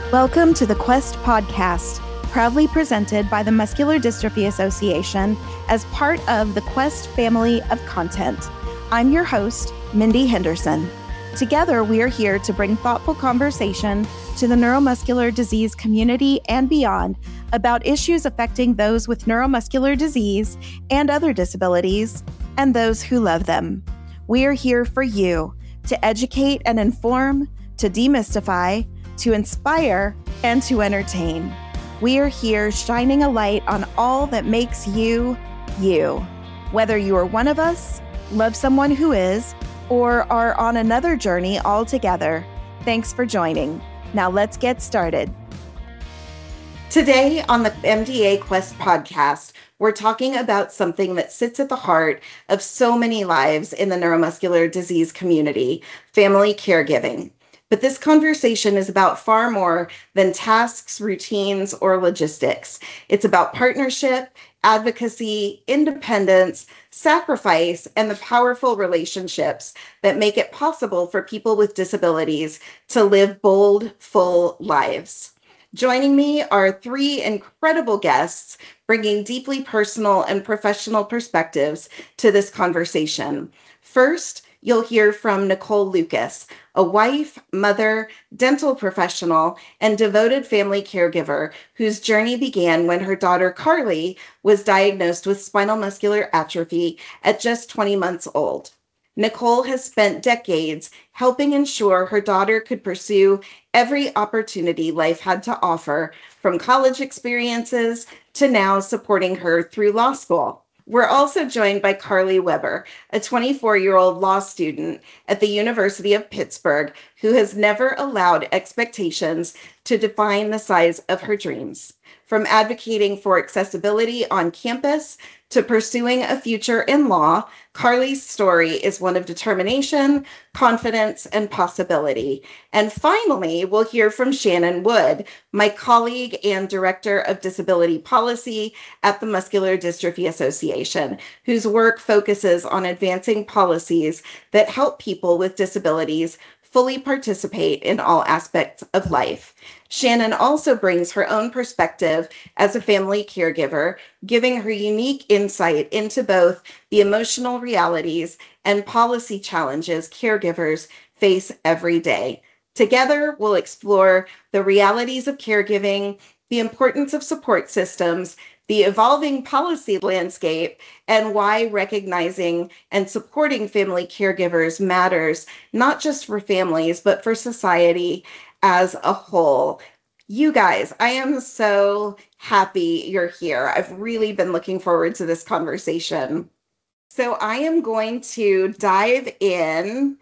Welcome to the Quest Podcast, proudly presented by the Muscular Dystrophy Association as part of the Quest family of content. I'm your host, Mindy Henderson. Together, we are here to bring thoughtful conversation to the neuromuscular disease community and beyond about issues affecting those with neuromuscular disease and other disabilities, and those who love them. We are here for you to educate and inform, to demystify, to inspire, and to entertain. We are here shining a light on all that makes you, you. Whether you are one of us, love someone who is, or are on another journey altogether, thanks for joining. Now let's get started. Today on the MDA Quest podcast, we're talking about something that sits at the heart of so many lives in the neuromuscular disease community, family caregiving. But this conversation is about far more than tasks, routines, or logistics. It's about partnership, advocacy, independence, sacrifice, and the powerful relationships that make it possible for people with disabilities to live bold, full lives. Joining me are three incredible guests bringing deeply personal and professional perspectives to this conversation. First, you'll hear from Nicole Lucas, a wife, mother, dental professional, and devoted family caregiver whose journey began when her daughter Carly was diagnosed with spinal muscular atrophy at just 20 months old. Nicole has spent decades helping ensure her daughter could pursue every opportunity life had to offer, from college experiences to now supporting her through law school. We're also joined by Carly Weber, a 24-year-old law student at the University of Pittsburgh who has never allowed expectations to define the size of her dreams. From advocating for accessibility on campus to pursuing a future in law, Carly's story is one of determination, confidence, and possibility. And finally, we'll hear from Shannon Wood, my colleague and Director of Disability Policy at the Muscular Dystrophy Association, whose work focuses on advancing policies that help people with disabilities fully participate in all aspects of life. Shannon also brings her own perspective as a family caregiver, giving her unique insight into both the emotional realities and policy challenges caregivers face every day. Together, we'll explore the realities of caregiving, the importance of support systems, the evolving policy landscape, and why recognizing and supporting family caregivers matters, not just for families, but for society as a whole. You guys, I am so happy you're here. I've really been looking forward to this conversation. So I am going to dive in,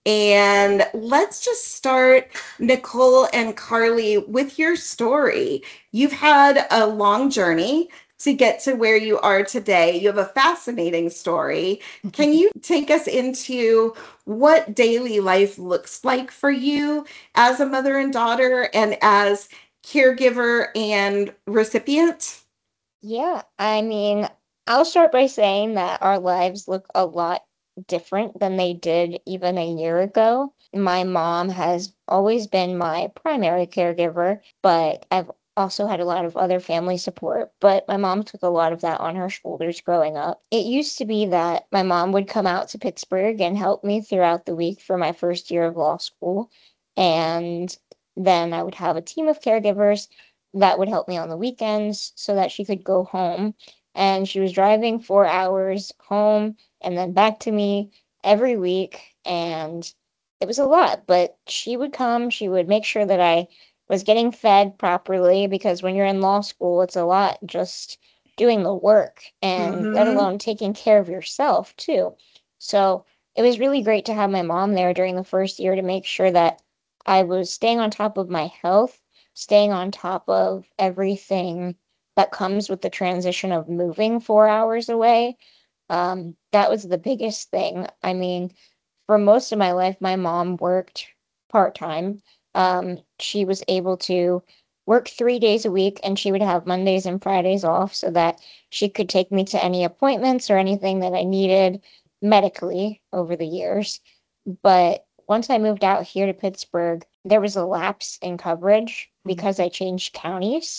and let's just start, Nicole and Carly, with your story. You've had a long journey to get to where you are today. You have a fascinating story. Can you take us into what daily life looks like for you as a mother and daughter and as caregiver and recipient? Yeah, I'll start by saying that our lives look a lot different than they did even a year ago. My mom has always been my primary caregiver, but I've also had a lot of other family support, but my mom took a lot of that on her shoulders growing up. It used to be that my mom would come out to Pittsburgh and help me throughout the week for my first year of law school, and then I would have a team of caregivers that would help me on the weekends so that she could go home. And she was driving 4 hours home and then back to me every week, and it was a lot, but she would come, she would make sure that I was getting fed properly, because when you're in law school, it's a lot just doing the work and let alone taking care of yourself too. So it was really great to have my mom there during the first year to make sure that I was staying on top of my health, staying on top of everything that comes with the transition of moving 4 hours away. That was the biggest thing. For most of my life, my mom worked part-time. She was able to work 3 days a week, and she would have Mondays and Fridays off so that she could take me to any appointments or anything that I needed medically over the years. But once I moved out here to Pittsburgh, there was a lapse in coverage because I changed counties,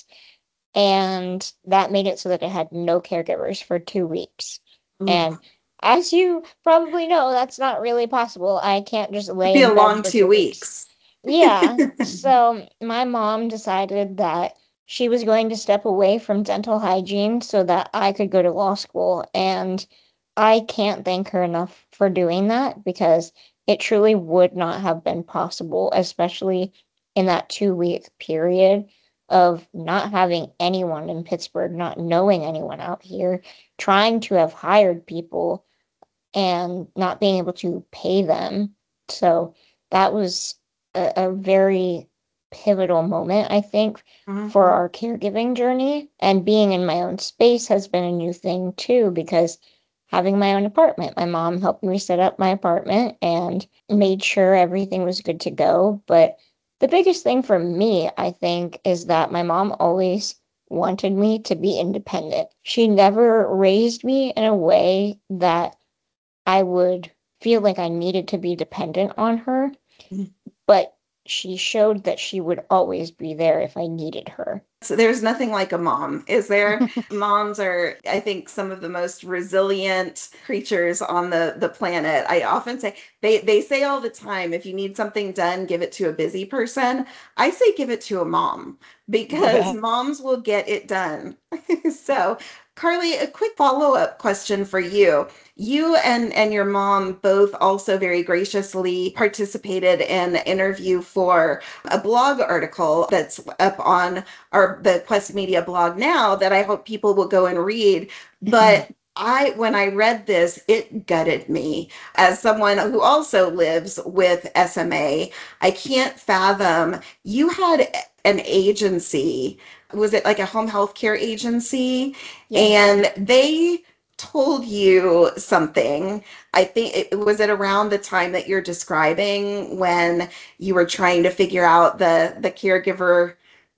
and that made it so that I had no caregivers for 2 weeks. Ooh. And as you probably know, that's not really possible. I can't just It'd lay be a in bed long for 2 weeks. Yeah. So my mom decided that she was going to step away from dental hygiene so that I could go to law school. And I can't thank her enough for doing that because it truly would not have been possible, especially in that 2 week period of not having anyone in Pittsburgh, not knowing anyone out here, trying to have hired people and not being able to pay them. So that was a very pivotal moment, I think, for our caregiving journey. And being in my own space has been a new thing too, because having my own apartment, my mom helped me set up my apartment and made sure everything was good to go. But the biggest thing for me, I think, is that my mom always wanted me to be independent. She never raised me in a way that I would feel like I needed to be dependent on her, but she showed that she would always be there if I needed her. So there's nothing like a mom, is there? Moms are, I think, some of the most resilient creatures on the planet. I often say, they say all the time, if you need something done, give it to a busy person. I say give it to a mom because moms will get it done. So, Carly, a quick follow-up question for you. You and your mom both also very graciously participated in an interview for a blog article that's up on the Quest Media blog now that I hope people will go and read. But when I read this, it gutted me as someone who also lives with SMA. I can't fathom. You had an agency. Was it like a home health care agency? Yes. And they told you something. I think it was it around the time that you're describing when you were trying to figure out the caregiver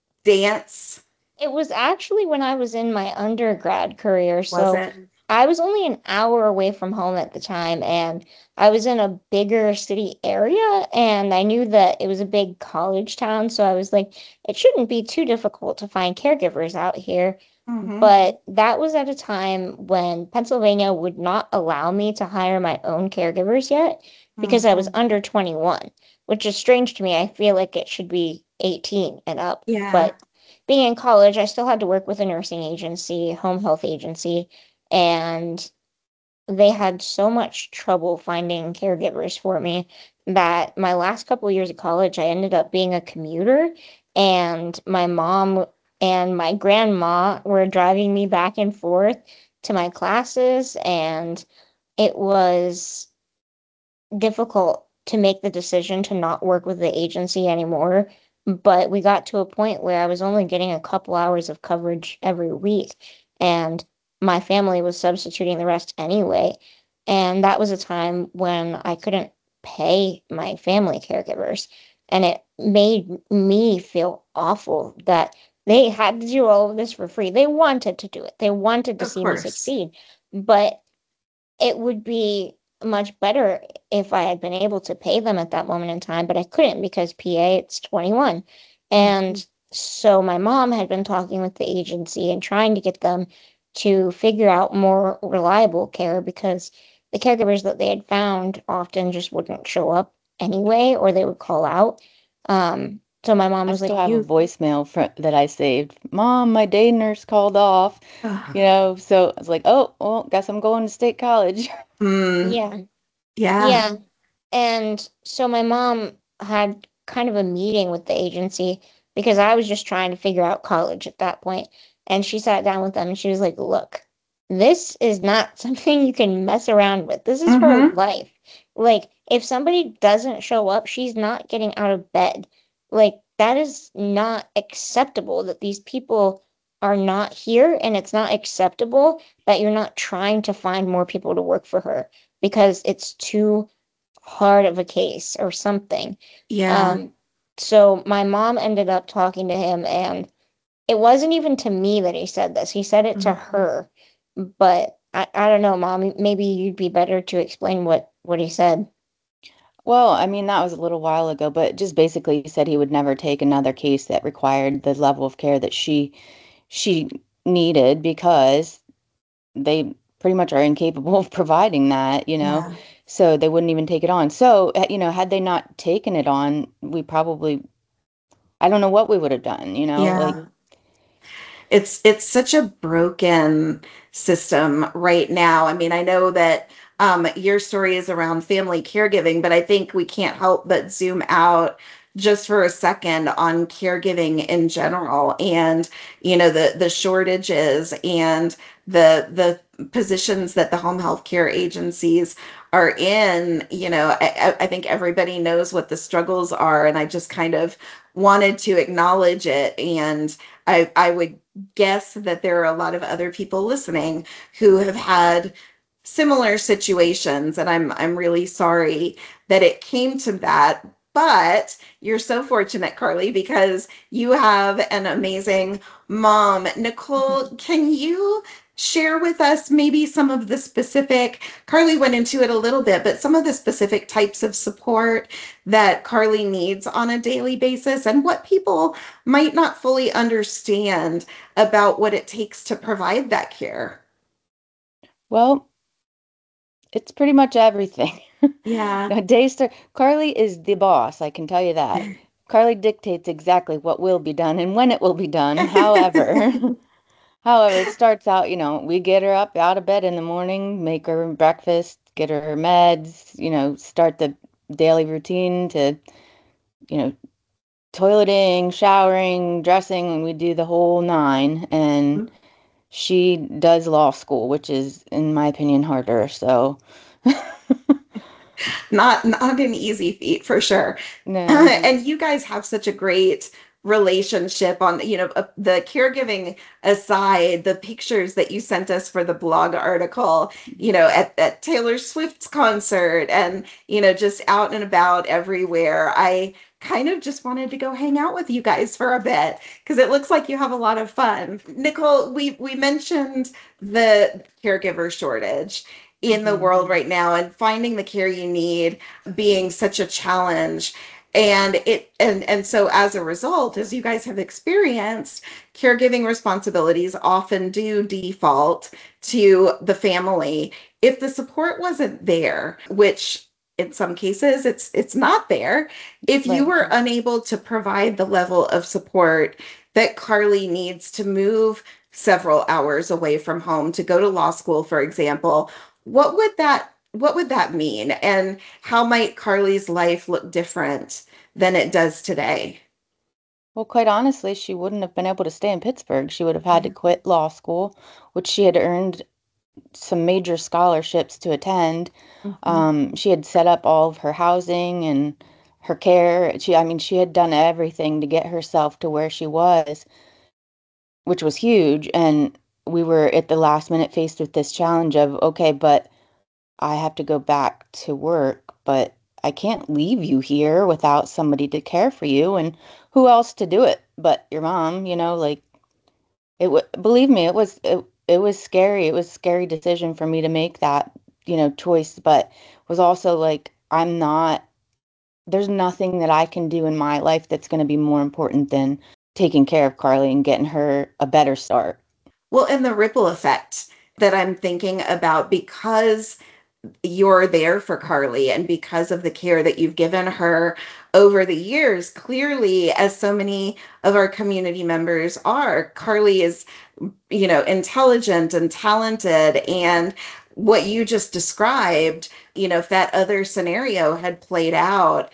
dance. It was actually when I was in my undergrad career. Was So it? I was only an hour away from home at the time, and I was in a bigger city area, and I knew that it was a big college town. So I was like, it shouldn't be too difficult to find caregivers out here. Mm-hmm. But that was at a time when Pennsylvania would not allow me to hire my own caregivers yet because I was Mm-hmm. under 21, which is strange to me. I feel like it should be 18 and up. Yeah. But being in college, I still had to work with a nursing agency, home health agency, and they had so much trouble finding caregivers for me that my last couple of years of college, I ended up being a commuter, and my mom and my grandma were driving me back and forth to my classes, and it was difficult to make the decision to not work with the agency anymore. But we got to a point where I was only getting a couple hours of coverage every week, and my family was substituting the rest anyway. And that was a time when I couldn't pay my family caregivers. And it made me feel awful that they had to do all of this for free. They wanted to do it, they wanted to Of see me course. succeed. But it would be much better if I had been able to pay them at that moment in time, but I couldn't because PA, it's 21. And so my mom had been talking with the agency and trying to get them to figure out more reliable care because the caregivers that they had found often just wouldn't show up anyway, or they would call out. So my mom I was like, still have a voicemail that I saved. Mom, my day nurse called off, so I was like, oh, well, guess I'm going to state college. Yeah, Yeah. yeah. And so my mom had kind of a meeting with the agency because I was just trying to figure out college at that point. And she sat down with them and she was like, look, this is not something you can mess around with. This is her Mm-hmm. life. Like, if somebody doesn't show up, she's not getting out of bed. Like, that is not acceptable that these people are not here, and it's not acceptable that you're not trying to find more people to work for her because it's too hard of a case or something. Yeah. So my mom ended up talking to him, and it wasn't even to me that he said this. He said it to her. But I don't know, Mom. Maybe you'd be better to explain what he said. Well, I mean, that was a little while ago, but just basically he said he would never take another case that required the level of care that she needed because they pretty much are incapable of providing that, you know. Yeah. So they wouldn't even take it on. So, you know, had they not taken it on, we probably, I don't know what we would have done, you know, like, Yeah. It's such a broken system right now. I mean, I know that your story is around family caregiving, but I think we can't help but zoom out just for a second on caregiving in general, and the shortages and the positions that the home health care agencies are in. I think everybody knows what the struggles are, and I just kind of wanted to acknowledge it. And I would guess that there are a lot of other people listening who have had similar situations, and I'm really sorry that it came to that. But you're so fortunate, Carly, because you have an amazing mom. Nicole, can you share with us maybe some of the specific, Carly went into it a little bit, but some of the specific types of support that Carly needs on a daily basis and what people might not fully understand about what it takes to provide that care? well, it's pretty much everything. Yeah. Carly is the boss, I can tell you that. Carly dictates exactly what will be done and when it will be done. However, however, it starts out, you know, we get her up out of bed in the morning, make her breakfast, get her meds, you know, start the daily routine to, you know, toileting, showering, dressing, and we do the whole nine. And she does law school, which is, in my opinion, harder. So, Not an easy feat for sure. no. And you guys have such a great relationship on, the caregiving aside, the pictures that you sent us for the blog article, at Taylor Swift's concert and, just out and about everywhere. I kind of just wanted to go hang out with you guys for a bit because it looks like you have a lot of fun. Nicole, we mentioned the caregiver shortage in the Mhm. world right now, and finding the care you need being such a challenge. And so as a result, as you guys have experienced, caregiving responsibilities often do default to the family. If the support wasn't there, which in some cases it's not there, if you Right. were unable to provide the level of support that Carly needs to move several hours away from home to go to law school, for example, what would that mean? And how might Carly's life look different than it does today? Well, quite honestly, she wouldn't have been able to stay in Pittsburgh. She would have had to Yeah. quit law school, which she had earned some major scholarships to attend. Mhm. She had set up all of her housing and her care. I mean, she had done everything to get herself to where she was, which was huge. And we were at the last minute faced with this challenge of, okay, but I have to go back to work, but I can't leave you here without somebody to care for you. And who else to do it but your mom, you know, like believe me, it was scary. It was a scary decision for me to make that, you know, choice, but was also like, there's nothing that I can do in my life that's going to be more important than taking care of Carly and getting her a better start. Well, and the ripple effect that I'm thinking about, because you're there for Carly and because of the care that you've given her over the years, clearly, as so many of our community members are, Carly is, intelligent and talented. And what you just described, if that other scenario had played out,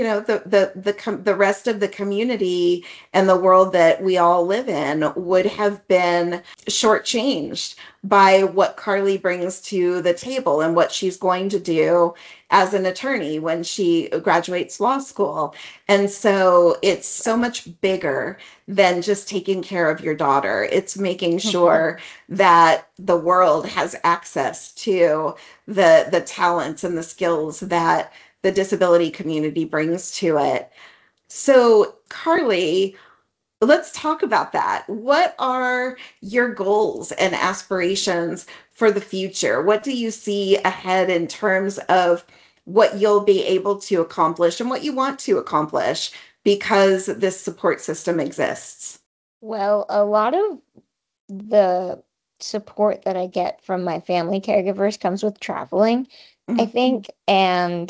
the rest of the community and the world that we all live in would have been shortchanged by what Carly brings to the table and what she's going to do as an attorney when she graduates law school. And so it's so much bigger than just taking care of your daughter. It's making sure that the world has access to the talents and the skills that the disability community brings to it. So, Carly, let's talk about that. What are your goals and aspirations for the future? What do you see ahead in terms of what you'll be able to accomplish and what you want to accomplish because this support system exists? Well, a lot of the support that I get from my family caregivers comes with traveling, I Mhm. think, and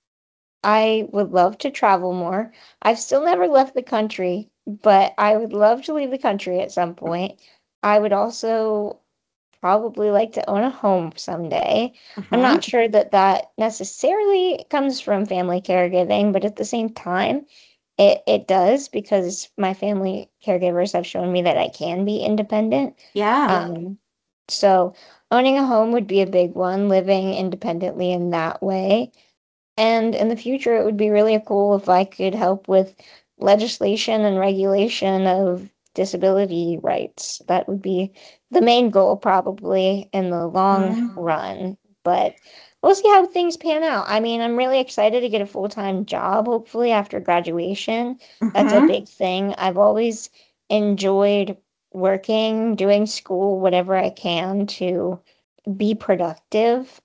I would love to travel more. I've still never left the country, but I would love to leave the country at some point. I would also probably like to own a home someday. I'm Mhm. not sure that that necessarily comes from family caregiving, but at the same time, it does because my family caregivers have shown me that I can be independent. Yeah. Um, so owning a home would be a big one, living independently in that way. And in the future, it would be really cool if I could help with legislation and regulation of disability rights. That would be the main goal, probably, in the long Mhm. run. But we'll see how things pan out. I mean, I'm really excited to get a full-time job, hopefully, after graduation. That's a Mhm. big thing. I've always enjoyed working, doing school, whatever I can to be productive.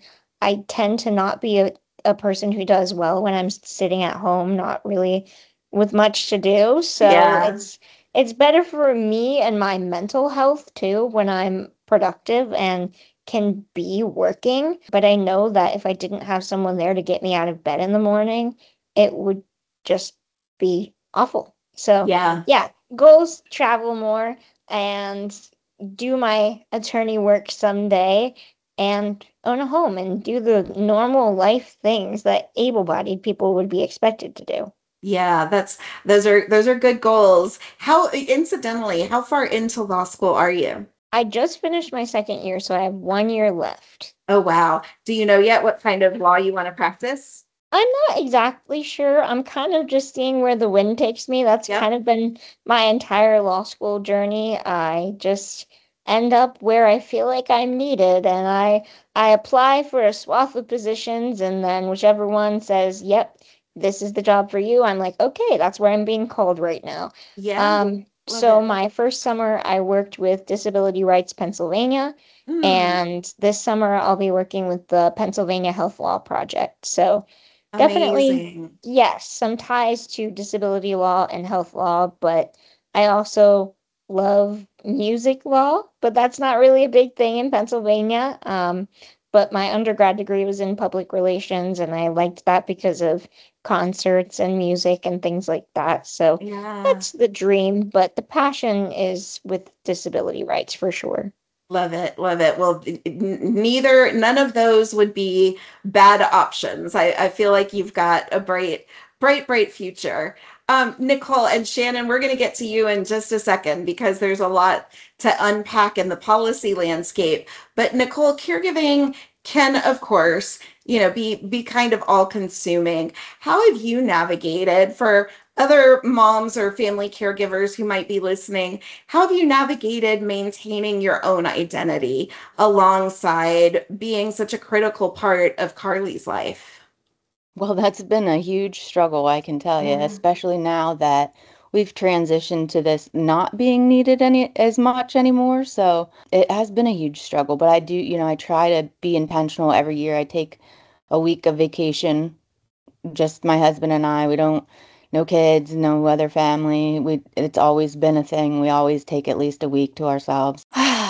I tend to not be a person who does well when I'm sitting at home, not really with much to do. So Yeah. it's better for me and my mental health too when I'm productive and can be working. But I know that if I didn't have someone there to get me out of bed in the morning, it would just be awful. So Yeah. yeah, goals, travel more and do my attorney work someday and own a home and do the normal life things that able-bodied people would be expected to do. Yeah, those are good goals. How incidentally, how far into law school are you? I just finished my second year, so I have 1 year left. Oh, wow. Do you know yet what kind of law you want to practice? I'm not exactly sure. I'm kind of just seeing where the wind takes me. That's Yep. kind of been my entire law school journey. I just end up where I feel like I'm needed, and I apply for a swath of positions, and then whichever one says, "Yep, this is the job for you," I'm like, "Okay, that's where I'm being called right now." Yeah. Love So it. my first summer, I worked with Disability Rights Pennsylvania, Mm, and this summer I'll be working with the Pennsylvania Health Law Project. So definitely, amazing. yes, some ties to disability law and health law, but I also love music law, but that's not really a big thing in Pennsylvania. But my undergrad degree was in public relations, and I liked that because of concerts and music and things like that. So Yeah. that's the dream, but the passion is with disability rights for sure. Love it. Love it. Well, none of those would be bad options. I feel like you've got a bright future. Nicole and Shannon, we're going to get to you in just a second because there's a lot to unpack in the policy landscape. But Nicole, caregiving can, of course, be kind of all consuming. How have you navigated for other moms or family caregivers who might be listening? How have you navigated maintaining your own identity alongside being such a critical part of Carly's life? Well, that's been a huge struggle, I can tell you, Yeah. especially now that we've transitioned to this not being needed any as much anymore. So it has been a huge struggle, but I do, I try to be intentional every year. I take a week of vacation, just my husband and I. We don't, no kids, no other family. It's always been a thing. We always take at least a week to ourselves.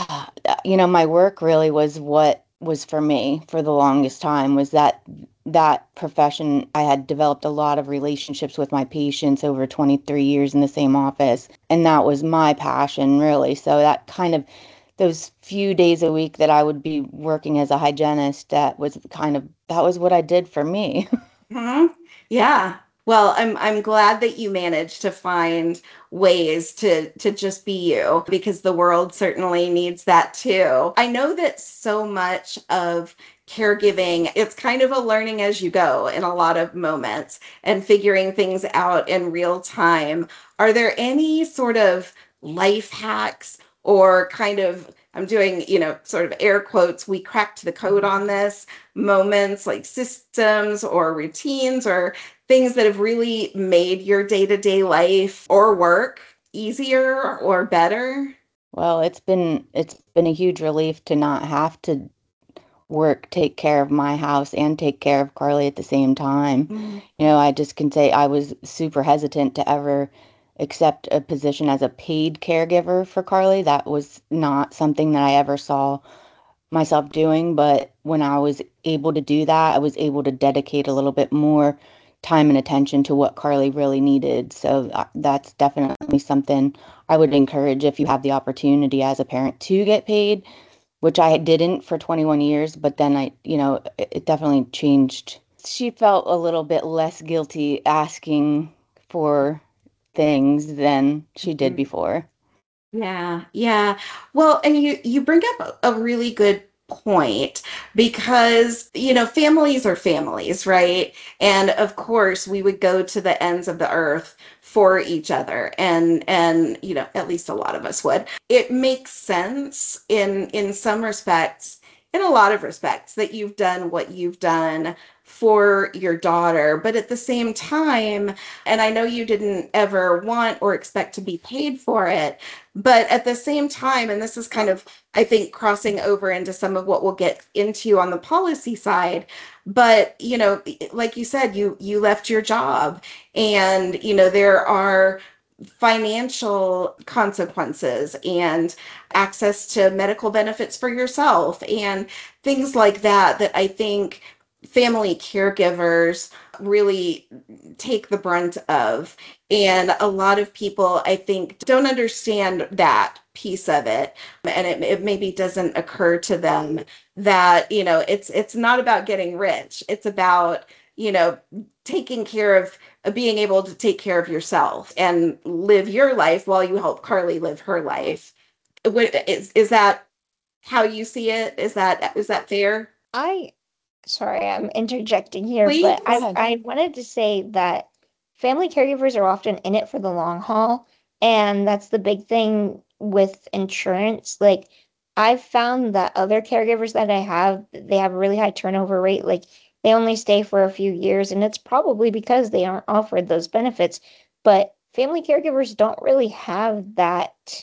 My work really was what was for me for the longest time was that profession. I had developed a lot of relationships with my patients over 23 years in the same office, and that was my passion really. So that kind of those few days a week that I would be working as a hygienist, that was what I did for me. Hmm. Yeah. Well, I'm glad that you managed to find ways to just be you because the world certainly needs that too. I know that so much of caregiving, it's kind of a learning as you go in a lot of moments and figuring things out in real time. Are there any sort of life hacks or kind of I'm doing, sort of air quotes, we cracked the code on this moments like systems or routines or things that have really made your day-to-day life or work easier or better? Well, it's been a huge relief to not have to work, take care of my house, and take care of Carly at the same time. Mm. I just can say I was super hesitant to ever accept a position as a paid caregiver for Carly. That was not something that I ever saw myself doing, but when I was able to do that, I was able to dedicate a little bit more time and attention to what Carly really needed. So that's definitely something I would encourage if you have the opportunity as a parent to get paid, which I didn't for 21 years, but then it definitely changed. She felt a little bit less guilty asking for things than she did before. Yeah, yeah. Well, and you bring up a really good point because, families are families, right? And of course, we would go to the ends of the earth for each other and at least a lot of us would. It makes sense in some respects, in a lot of respects, that you've done what you've done for your daughter, but at the same time, and I know you didn't ever want or expect to be paid for it, but at the same time, and this is kind of, I think, crossing over into some of what we'll get into on the policy side, but like you said, you left your job, and there are financial consequences and access to medical benefits for yourself and things like that I think family caregivers really take the brunt of. And a lot of people, I think, don't understand that piece of it. And it maybe doesn't occur to them that, it's not about getting rich. It's about, taking care of being able to take care of yourself and live your life while you help Carly live her life. Is that how you see it? Is that fair? Sorry, I'm interjecting here, Please, but go ahead. I wanted to say that family caregivers are often in it for the long haul, and that's the big thing with insurance. Like, I've found that other caregivers that they have a really high turnover rate. Like, they only stay for a few years, and it's probably because they aren't offered those benefits. But family caregivers don't really have that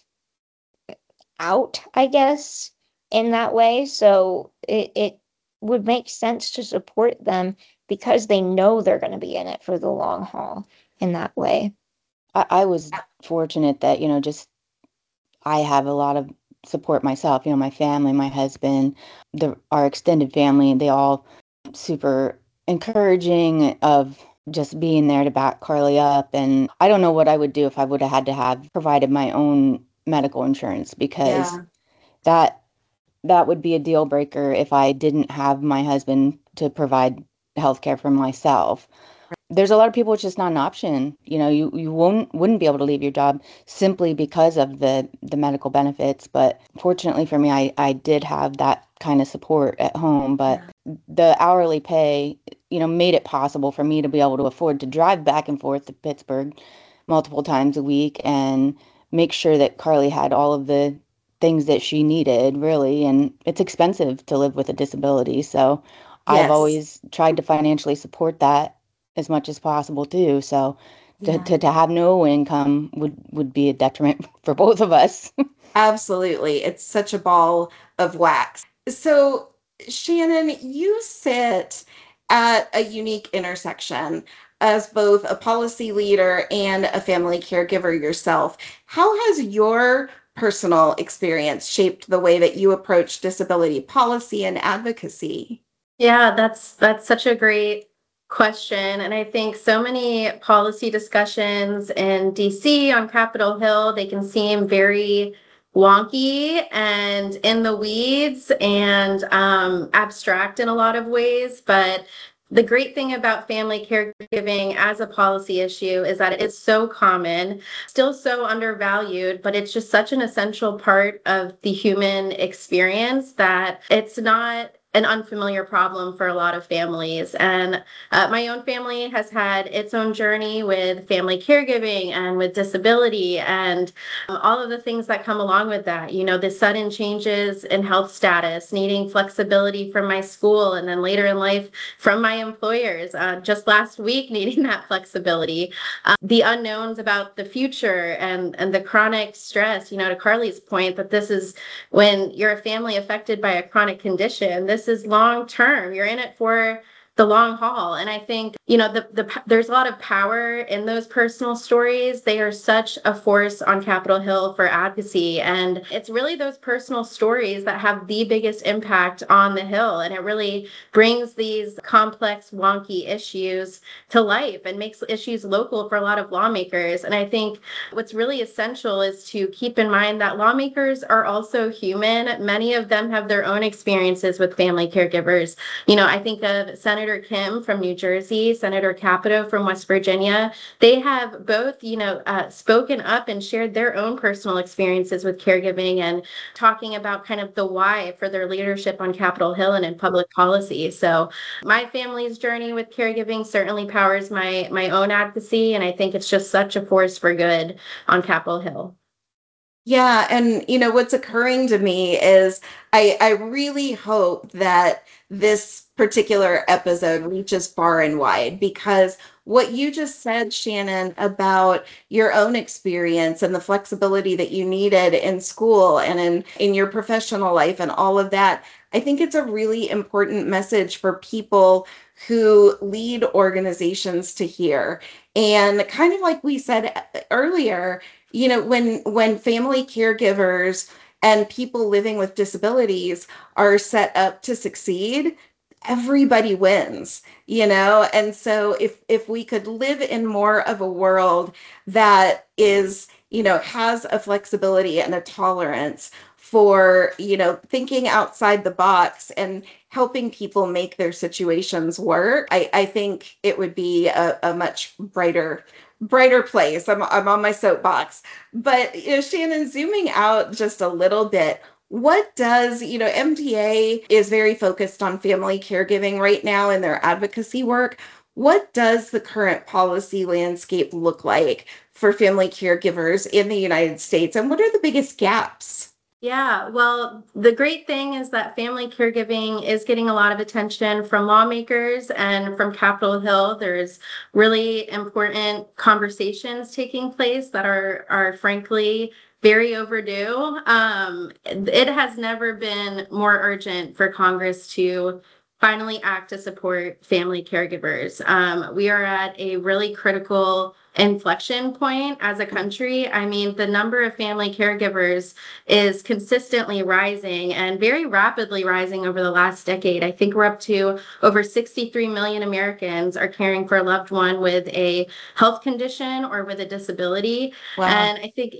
out, I guess, in that way. So it would make sense to support them because they know they're going to be in it for the long haul in that way. I was fortunate that, just I have a lot of support myself, my family, my husband, our extended family, they all super encouraging of just being there to back Carly up. And I don't know what I would do if I would have had to have provided my own medical insurance, because yeah. that would be a deal breaker if I didn't have my husband to provide healthcare for myself. There's a lot of people it's just not an option. You wouldn't be able to leave your job simply because of the medical benefits. But fortunately for me, I did have that kind of support at home. But the hourly pay, made it possible for me to be able to afford to drive back and forth to Pittsburgh multiple times a week and make sure that Carly had all of the things that she needed, really. And it's expensive to live with a disability. So I've Yes. always tried to financially support that as much as possible too. So Yeah. to have no income would be a detriment for both of us. Absolutely. It's such a ball of wax. So, Shannon, you sit at a unique intersection as both a policy leader and a family caregiver yourself. How has your personal experience shaped the way that you approach disability policy and advocacy? Yeah, that's such a great question. And I think so many policy discussions in DC on Capitol Hill, they can seem very wonky and in the weeds and abstract in a lot of ways. But the great thing about family caregiving as a policy issue is that it's so common, still so undervalued, but it's just such an essential part of the human experience that it's not an unfamiliar problem for a lot of families. And my own family has had its own journey with family caregiving and with disability and all of the things that come along with that. The sudden changes in health status, needing flexibility from my school, and then later in life from my employers, just last week needing that flexibility. The unknowns about the future and the chronic stress, to Carly's point, that this is when you're a family affected by a chronic condition, this this is long term. You're in it for the long haul. And I think, there's a lot of power in those personal stories. They are such a force on Capitol Hill for advocacy. And it's really those personal stories that have the biggest impact on the Hill. And it really brings these complex, wonky issues to life and makes issues local for a lot of lawmakers. And I think what's really essential is to keep in mind that lawmakers are also human. Many of them have their own experiences with family caregivers. I think of Senator Kim from New Jersey, Senator Capito from West Virginia. They have both, spoken up and shared their own personal experiences with caregiving and talking about kind of the why for their leadership on Capitol Hill and in public policy. So my family's journey with caregiving certainly powers my own advocacy, and I think it's just such a force for good on Capitol Hill. Yeah, and what's occurring to me is I really hope that this particular episode reaches far and wide, because what you just said, Shannon, about your own experience and the flexibility that you needed in school and in your professional life and all of that, I think it's a really important message for people who lead organizations to hear. And kind of like we said earlier, when family caregivers and people living with disabilities are set up to succeed, everybody wins, and so if we could live in more of a world that is, has a flexibility and a tolerance for, thinking outside the box and helping people make their situations work, I think it would be a much brighter place. I'm on my soapbox. But Shannon, zooming out just a little bit, what does, MTA is very focused on family caregiving right now in their advocacy work. What does the current policy landscape look like for family caregivers in the United States? And what are the biggest gaps? Yeah, well, the great thing is that family caregiving is getting a lot of attention from lawmakers and from Capitol Hill. There's really important conversations taking place that are frankly very overdue. It has never been more urgent for Congress to finally act to support family caregivers. We are at a really critical inflection point as a country. I mean, the number of family caregivers is consistently rising and very rapidly rising over the last decade. I think we're up to over 63 million Americans are caring for a loved one with a health condition or with a disability. Wow. And I think,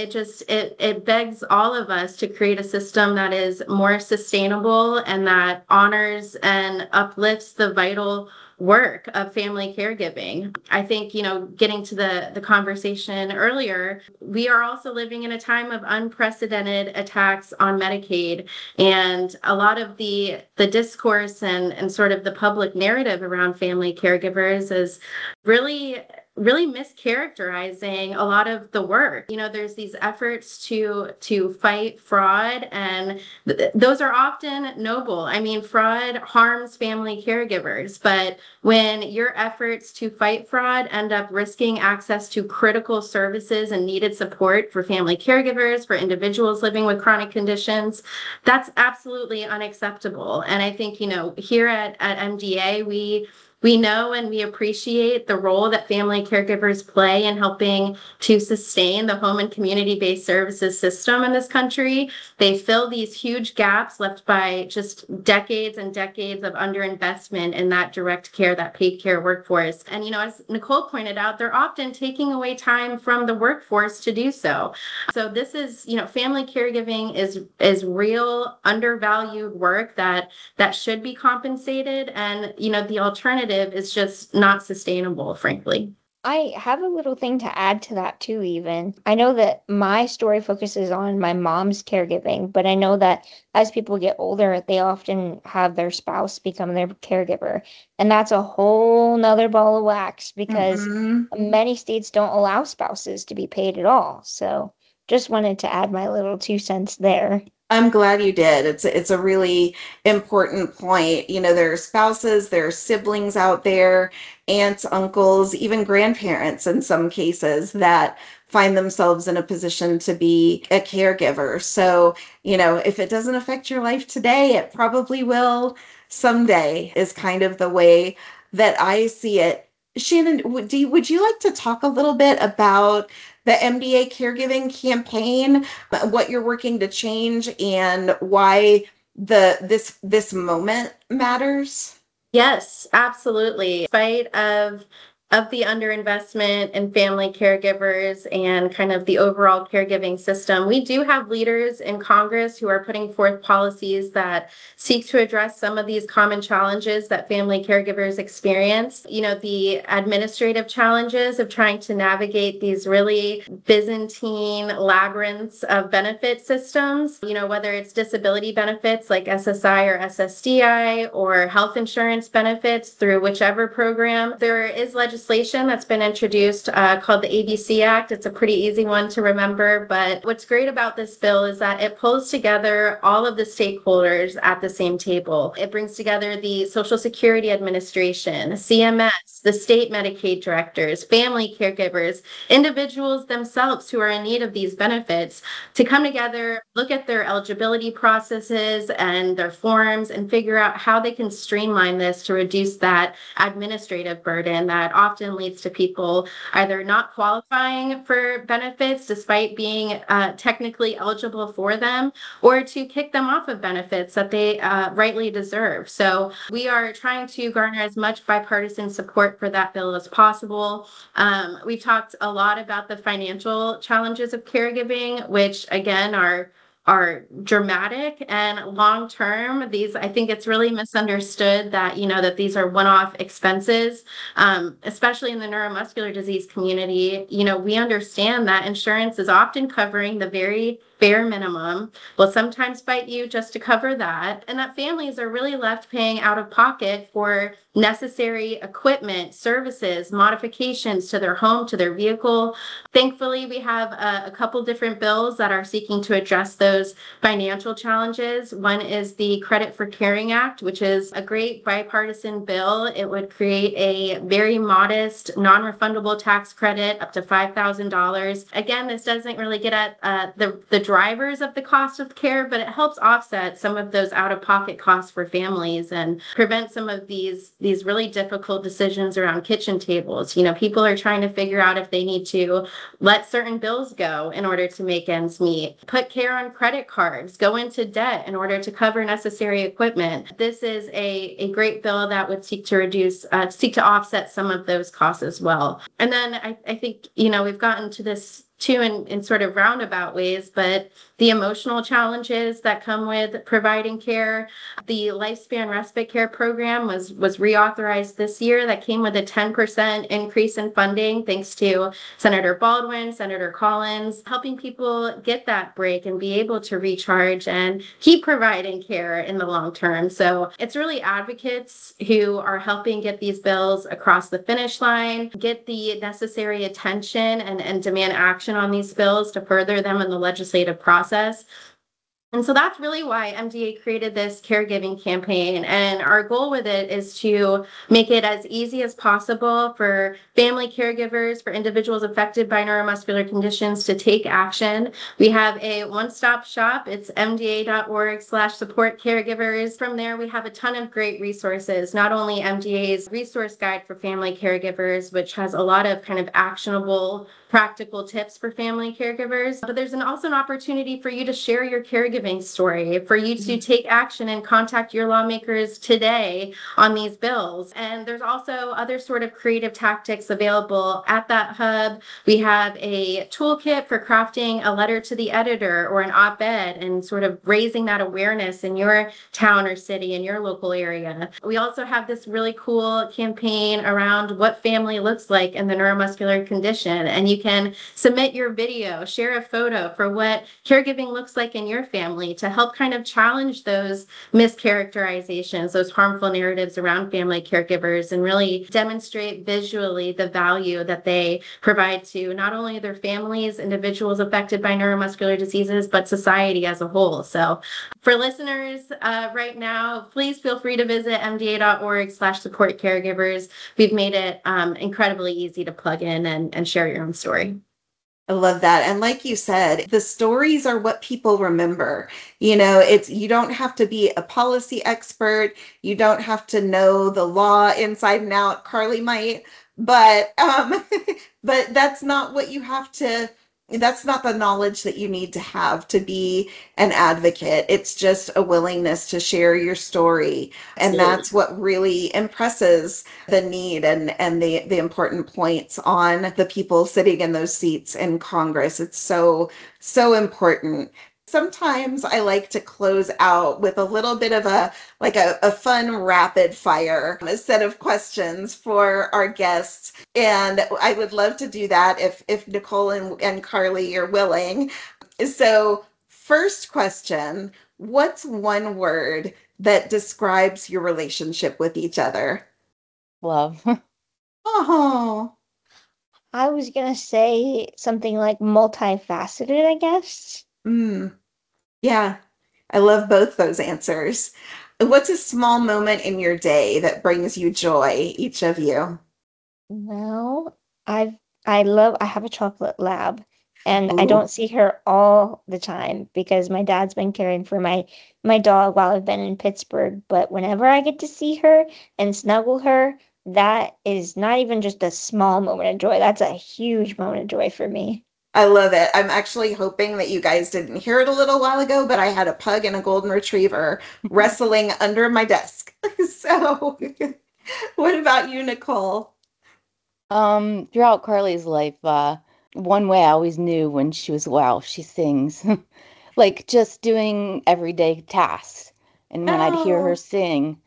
it begs all of us to create a system that is more sustainable and that honors and uplifts the vital work of family caregiving. I think, getting to the conversation earlier, we are also living in a time of unprecedented attacks on Medicaid. And a lot of the discourse and sort of the public narrative around family caregivers is really mischaracterizing a lot of the work. There's these efforts to fight fraud, and those are often noble. I mean, fraud harms family caregivers, but when your efforts to fight fraud end up risking access to critical services and needed support for family caregivers, for individuals living with chronic conditions, that's absolutely unacceptable. And I think, here at MDA, we know and we appreciate the role that family caregivers play in helping to sustain the home and community-based services system in this country. They fill these huge gaps left by just decades and decades of underinvestment in that direct care, that paid care workforce. And, as Nicole pointed out, they're often taking away time from the workforce to do so. So this is, family caregiving is real undervalued work that should be compensated. And, the alternative is just not sustainable, frankly. I have a little thing to add to that too, even. I know that my story focuses on my mom's caregiving, but I know that as people get older, they often have their spouse become their caregiver. And that's a whole nother ball of wax because many states don't allow spouses to be paid at all. So just wanted to add my little 2 cents there. I'm glad you did. It's a really important point. You know, there are spouses, there are siblings out there, aunts, uncles, even grandparents in some cases that find themselves in a position to be a caregiver. So, you know, if it doesn't affect your life today, it probably will someday, is kind of the way that I see it. Shannon, would you like to talk a little bit about the MDA caregiving campaign, what you're working to change, and why this moment matters? Yes, absolutely. In spite of the underinvestment in family caregivers and kind of the overall caregiving system, we do have leaders in Congress who are putting forth policies that seek to address some of these common challenges that family caregivers experience. You know, the administrative challenges of trying to navigate these really Byzantine labyrinths of benefit systems, you know, whether it's disability benefits like SSI or SSDI or health insurance benefits through whichever program. There is legislation that's been introduced called the ABC Act. It's a pretty easy one to remember, but what's great about this bill is that it pulls together all of the stakeholders at the same table. It brings together the Social Security Administration, CMS, the state Medicaid directors, family caregivers, individuals themselves who are in need of these benefits to come together, look at their eligibility processes and their forms, and figure out how they can streamline this to reduce that administrative burden that often leads to people either not qualifying for benefits despite being technically eligible for them, or to kick them off of benefits that they rightly deserve. So we are trying to garner as much bipartisan support for that bill as possible. We've talked a lot about the financial challenges of caregiving, which again are dramatic and long term. These, I think it's really misunderstood that, you know, that these are one-off expenses, especially in the neuromuscular disease community. You know, we understand that insurance is often covering the very bare minimum, will sometimes fight you just to cover that, and that families are really left paying out of pocket for necessary equipment, services, modifications to their home, to their vehicle. Thankfully, we have a couple different bills that are seeking to address those financial challenges. One is the Credit for Caring Act, which is a great bipartisan bill. It would create a very modest, non-refundable tax credit up to $5,000. Again, this doesn't really get at the drivers of the cost of care, but it helps offset some of those out-of-pocket costs for families and prevent some of these really difficult decisions around kitchen tables. You know, people are trying to figure out if they need to let certain bills go in order to make ends meet, put care on credit cards, go into debt in order to cover necessary equipment. This is a great bill that would seek to offset some of those costs as well. And then I think, you know, we've gotten to this too in sort of roundabout ways, but the emotional challenges that come with providing care. The Lifespan Respite Care Program was reauthorized this year. That came with a 10% increase in funding, thanks to Senator Baldwin, Senator Collins, helping people get that break and be able to recharge and keep providing care in the long term. So it's really advocates who are helping get these bills across the finish line, get the necessary attention and demand action on these bills to further them in the legislative process. And so that's really why MDA created this caregiving campaign. And our goal with it is to make it as easy as possible for family caregivers, for individuals affected by neuromuscular conditions to take action. We have a one-stop shop. It's mda.org/support caregivers. From there, we have a ton of great resources, not only MDA's resource guide for family caregivers, which has a lot of kind of actionable practical tips for family caregivers, but there's also an opportunity for you to share your caregiving story, for you to take action and contact your lawmakers today on these bills. And there's also other sort of creative tactics available at that hub. We have a toolkit for crafting a letter to the editor or an op-ed and sort of raising that awareness in your town or city, in your local area. We also have this really cool campaign around what family looks like in the neuromuscular condition, and you you can submit your video, share a photo for what caregiving looks like in your family to help kind of challenge those mischaracterizations, those harmful narratives around family caregivers, and really demonstrate visually the value that they provide to not only their families, individuals affected by neuromuscular diseases, but society as a whole. So for listeners right now, please feel free to visit mda.org/support caregivers. We've made it incredibly easy to plug in and share your own story. I love that. And like you said, the stories are what people remember. You don't have to be a policy expert. You don't have to know the law inside and out. Carly might, but but that's not what you have to. That's not the knowledge that you need to have to be an advocate. It's just a willingness to share your story. And that's what really impresses the need and the important points on the people sitting in those seats in Congress. It's so, so important. Sometimes I like to close out with a little bit of a fun rapid fire set of questions for our guests. And I would love to do that if Nicole and Carly are willing. So first question, what's one word that describes your relationship with each other? Love. Oh, I was gonna say something like multifaceted, I guess. Yeah, I love both those answers. What's a small moment in your day that brings you joy, each of you? Well, I have a chocolate lab, and I Ooh. don't see her all the time because my dad's been caring for my dog while I've been in Pittsburgh. But whenever I get to see her and snuggle her, that is not even just a small moment of joy. That's a huge moment of joy for me. I love it. I'm actually hoping that you guys didn't hear it a little while ago, but I had a pug and a golden retriever wrestling under my desk. So, what about you, Nicole? Throughout Carly's life, one way I always knew when she was well, she sings. Like just doing everyday tasks. And when I'd hear her sing,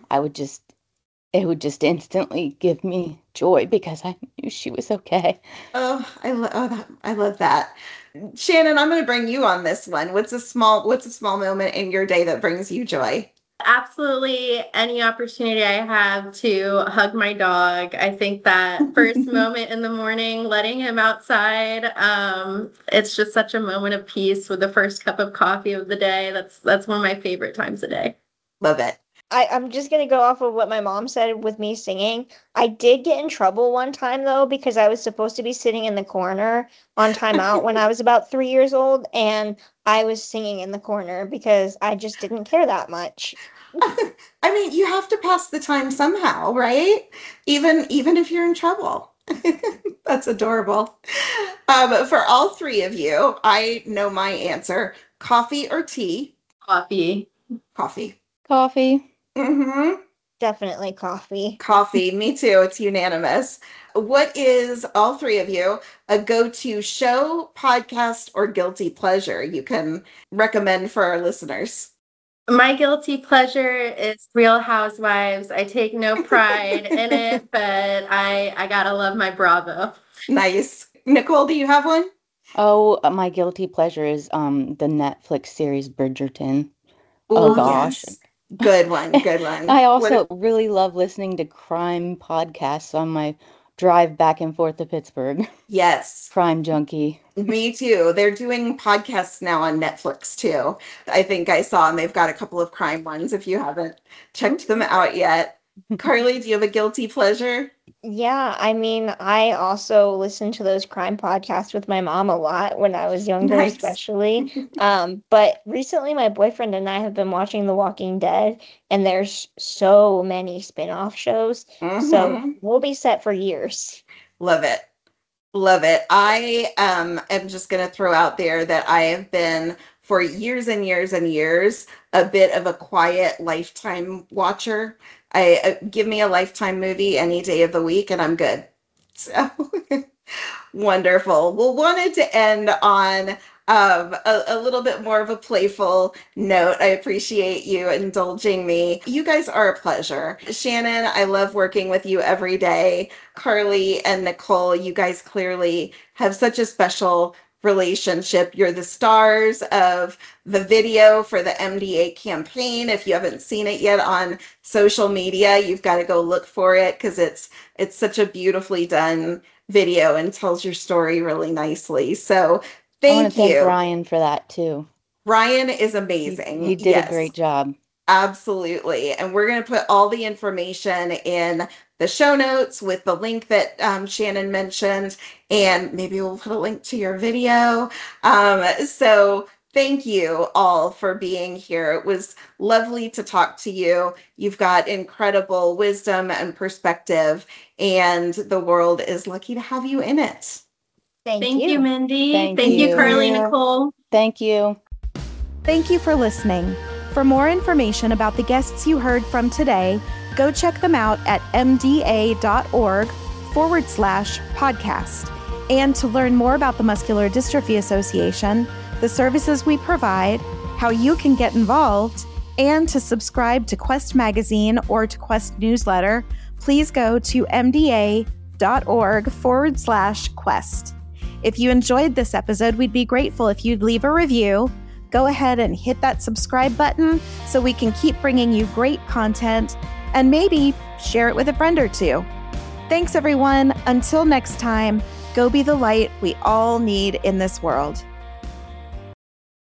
it would just instantly give me joy because I knew she was okay. I love that. Shannon, I'm going to bring you on this one. What's a small moment in your day that brings you joy? Absolutely any opportunity I have to hug my dog. I think that first moment in the morning, letting him outside, it's just such a moment of peace with the first cup of coffee of the day. That's one of my favorite times a day. Love it. I'm just gonna go off of what my mom said with me singing. I did get in trouble one time though because I was supposed to be sitting in the corner on timeout when I was about 3 years old, and I was singing in the corner because I just didn't care that much. I mean, you have to pass the time somehow, right? Even if you're in trouble. That's adorable. For all three of you, I know my answer. Coffee or tea? Coffee. Coffee. Coffee. Mm-hmm. Definitely coffee. Coffee. Me too. It's unanimous. What is, all three of you, a go-to show, podcast, or guilty pleasure you can recommend for our listeners? My guilty pleasure is Real Housewives. I take no pride in it, but I gotta love my Bravo. Nice. Nicole, do you have one? Oh, my guilty pleasure is the Netflix series Bridgerton. Ooh, Oh gosh. yes. Good one. Good one. I also really love listening to crime podcasts on my drive back and forth to Pittsburgh. Yes. Crime junkie. Me too. They're doing podcasts now on Netflix too. I think I saw, and they've got a couple of crime ones if you haven't checked them out yet. Carly, do you have a guilty pleasure? Yeah, I mean, I also listened to those crime podcasts with my mom a lot when I was younger, Nice. especially. But recently my boyfriend and I have been watching The Walking Dead, and there's so many spin-off shows. So Mhm. we'll be set for years. Love it. Love it. I am just going to throw out there that I have been for years and years and years a bit of a quiet Lifetime watcher. I give me a Lifetime movie any day of the week and I'm good. So wonderful. Well, wanted to end on a little bit more of a playful note. I appreciate you indulging me. You guys are a pleasure. Shannon, I love working with you every day. Carly and Nicole, you guys clearly have such a special relationship. You're the stars of the video for the MDA campaign. If you haven't seen it yet on social media, you've got to go look for it because it's such a beautifully done video and tells your story really nicely. So I want thank to thank you. Ryan for that too. Ryan is amazing. He did Yes. a great job. Absolutely. And we're going to put all the information in the show notes with the link that Shannon mentioned, and maybe we'll put a link to your video. So thank you all for being here. It was lovely to talk to you. You've got incredible wisdom and perspective, and the world is lucky to have you in it. Thank you, Mindy. Thank Thank you, you. Carly, Nicole. Thank you. Thank you for listening. For more information about the guests you heard from today, go check them out at mda.org/podcast. And to learn more about the Muscular Dystrophy Association, the services we provide, how you can get involved, and to subscribe to Quest Magazine or to Quest Newsletter, please go to mda.org/quest. If you enjoyed this episode, we'd be grateful if you'd leave a review. Go ahead and hit that subscribe button so we can keep bringing you great content, and maybe share it with a friend or two. Thanks, everyone. Until next time, go be the light we all need in this world.